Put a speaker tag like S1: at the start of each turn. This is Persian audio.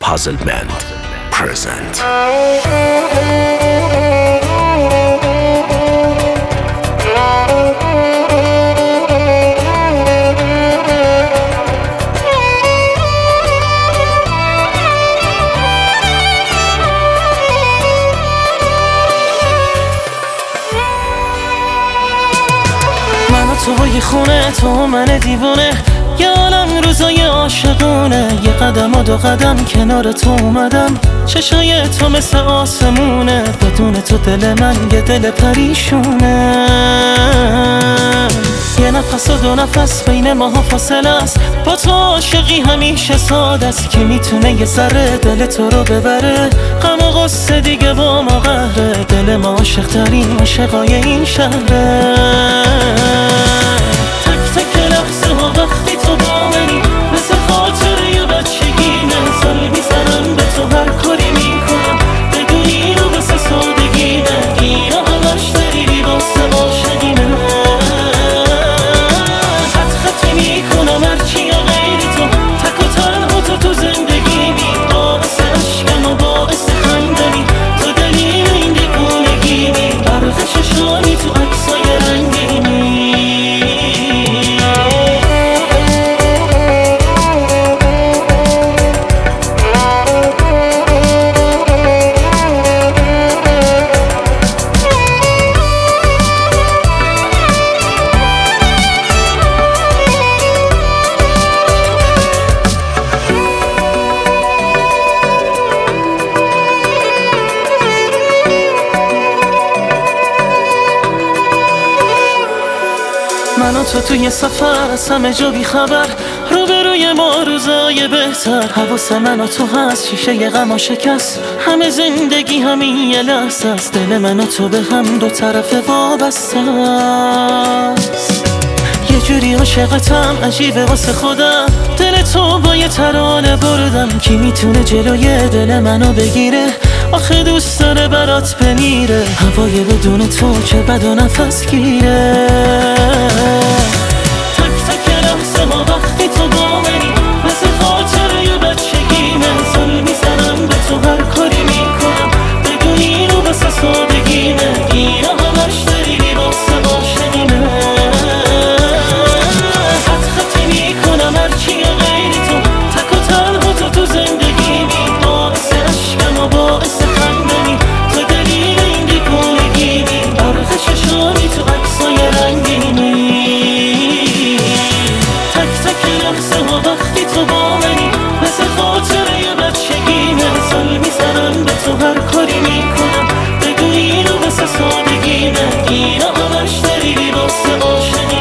S1: Puzzlement present.
S2: توی خونه تو من دیوونه، یه عالم روزای عاشقونه، یه قدم و دو قدم کنار تو اومدم، چشای تو مثل آسمونه، بدون تو دل من یه دل پریشونه. یه نفس و دو نفس بین ماها فاصله است، با تو عاشقی همیشه ساده است، که میتونه یه ذره دل تو رو ببره، غم و غصه دیگه با ما قهره، دل ما عاشق ترین عاشقای این شهره. وقتی تو با منی مثل خاطره بچگیمه، سال میزنم به تو هر کاری میکنم، بدون اینو واسه سادگیمه، اینا همش دلیلی واسه عاشقیمه. خط خطی میکنم هرچی یا غیری تو، تک و تنها تو زندگیمی، باعث عشقم و باعث خندمی، تو دلیل این دیوونگیمی، برق چشانی تو عکسای رنگیمی. من و تو توی سفر از همه جا بی خبر، روبروی ما روزای بهتر، حواس من و تو هست، شیشه ی غم شکست، همه زندگی همین یه لحظه است، دل من و تو به هم دو طرف وابسته است. یه جوری عاشقتم عجیبه واسه خودم، دل تو با یه ترانه بردم، کی میتونه جلوی دل منو بگیره، آخه دوست داره برات بمیره، هوای بدون تو که بد و نفس گیره. تک تک لحظه ها وقتی تو با منی مثل خاطره بچگیمه، سال میزنم به تو هر کاری میکنم، بدون اینو واسه سادگیمه، اینا همش دلیلی واسه عاشقیمه. خط خطی میکنم هرچی یا غیری تو، تک و تنها تو زندگیمی، باعث عشقم و باعث خندمی، تو دلیل این دیوونگیمی، برق چشانی تو عکسای رنگیمی. تک تک لحظه ها وقتی تو با منی مثل خاطره بچگیمه، سال میزنم به تو هر کاری میکنم، بدون اینو واسه سادگیمه، اینا همش دلیلی واسه عاشقی.